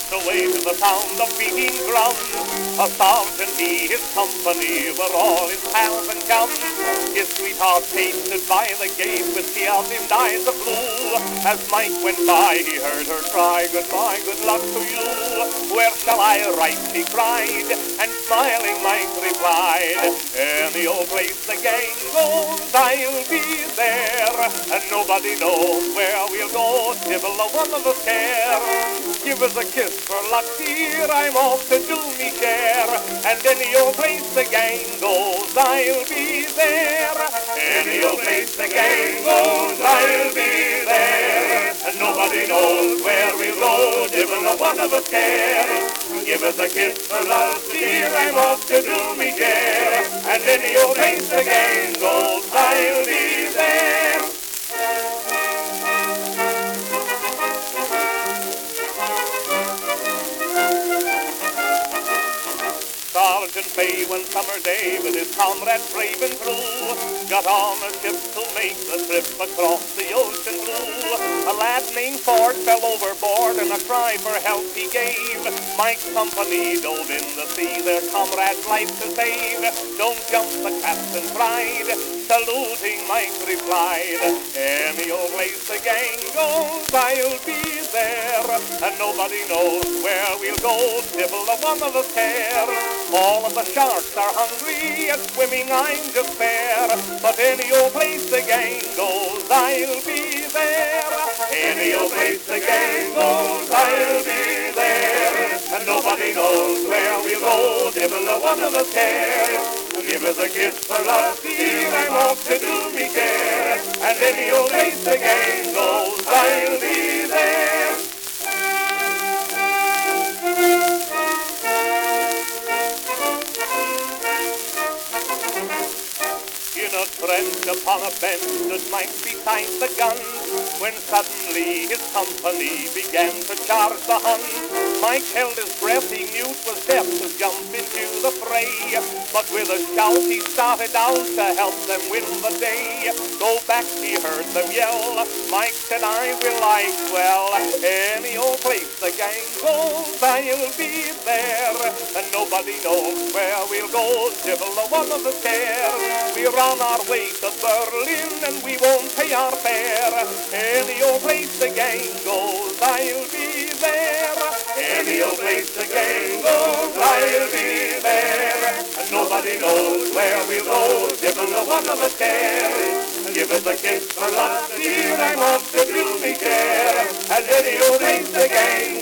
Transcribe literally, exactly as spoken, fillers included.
marched away to the sound of beating drums. A sergeant, he, his company, were all his pals and chums. His sweetheart tasted by the gate with tears in eyes of blue. As Mike went by, he heard her cry, goodbye, good luck to you. Where shall I write, she cried, and smiling Mike replied, any old place the gang goes, I'll be there. And nobody knows where we'll go, divil a one of us care. Give us a kiss for luck, dear, I'm off to do me share. And any old place the gang goes, I'll be there. Any old place the gang goes, I'll be there. And nobody knows where we'll go, divil a one of us care. Give us a kiss for love, dear, I'm off to do me share. And any old place the gang goes, I'll be there. Sergeant Fay, one summer day, with his comrades brave and true, got on a ship to make the trip across the ocean blue. A lad named Ford fell overboard, and a cry for help he gave. Mike's company dove in the sea, their comrade's life to save. Don't jump, the captain cried. Saluting, Mike replied, any old place the gang goes, I'll be there. And nobody knows where we'll go, divil a one of us care. All of the sharks are hungry, and swimming I'm just fair. But any old place the gang goes, I'll be there. Any old place the gang goes, I'll be there. And nobody knows where we'll go, divil a one of us care. Give us a kiss for love, dear, I'm off to do me care. And any old place the gang goes, I'll be there. In a trench upon a bench stood Mike beside the guns, when suddenly his company began to charge the Huns. Mike held his breath, he knew 'twas death to jump into the fray. But with a shout he started out to help them win the day. Go back, he heard them yell, Mike said, I will like well. Any old place the gang goes, I'll be there. And nobody knows where we'll go, divil a one of us care. We're on our way to Berlin, and we won't pay our fare. Any old place the gang goes, I'll be there. Any old place the gang goes, I'll be there. And nobody knows where we'll go, divil a one of us care. Give us a kiss for love, dear, I'm off to do me care. And any old place the gang